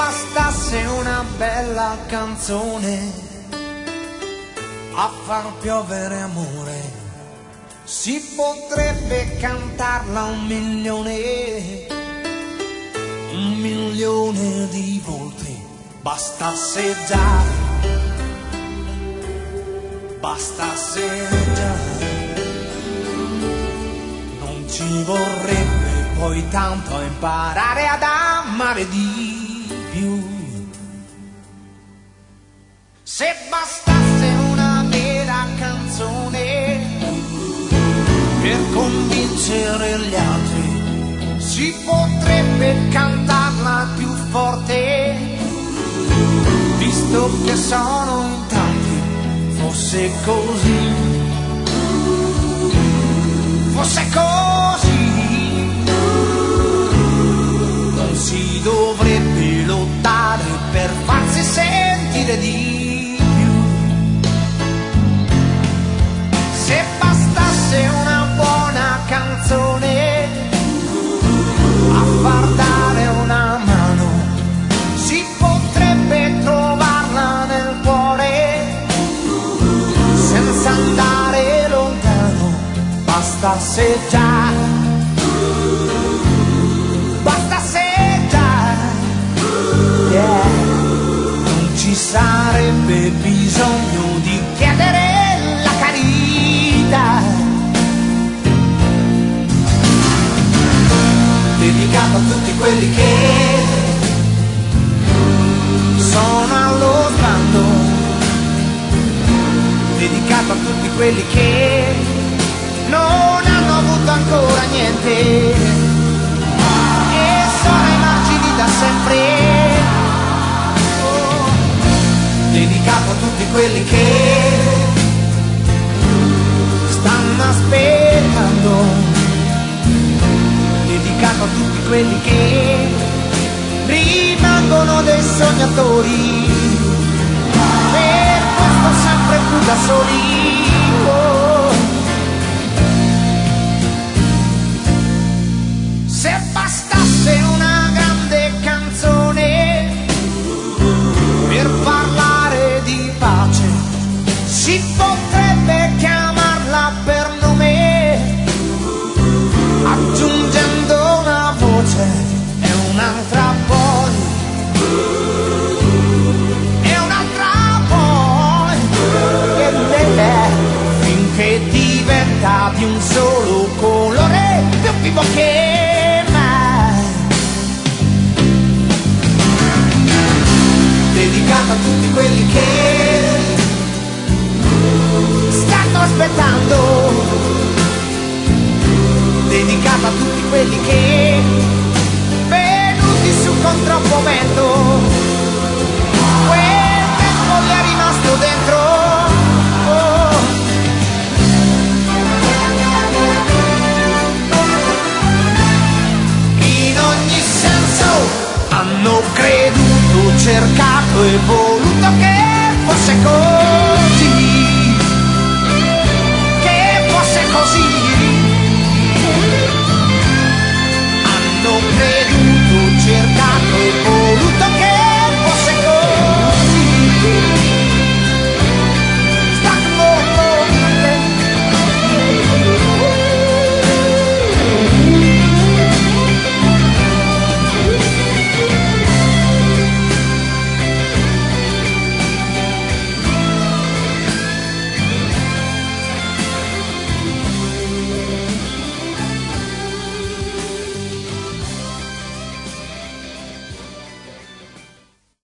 bastasse una bella canzone a far piovere amore, si potrebbe cantarla 1.000.000 di volte. Bastasse già, non ci vorrebbe poi tanto a imparare ad amare di più. Se bastasse una vera canzone per convincere gli altri, si potrebbe cantarla più forte, visto che sono in tanti. Fosse così, non si dovrebbe lottare per farsi sentire di più. Se bastasse una buona canzone a far dare una mano, si potrebbe trovarla nel cuore senza andare lontano. Bastasse già, yeah. Non ci sarebbe bisogno di chiedere la carità, dedicato a tutti quelli che sono allo sbando, dedicato a tutti quelli che non hanno avuto ancora niente e sono ai margini da sempre. Oh, dedicato a tutti quelli che stanno aspettando, dedicato a tutti quelli che rimangono dei sognatori, per questo sempre più da soli. Oh. Se bastasse una grande canzone per parlare di pace, si potrebbe chiamarla per nome, aggiungendo una voce e un'altra poi, e un'altra poi, finché diventa di un solo colore, più vivo che mai. Dedicato a tutti quelli che stanno aspettando, dedicato a tutti quelli che venuti su con troppo vento, quel tempo gli è rimasto dentro. Oh. In ogni senso hanno creduto, cercato e voluto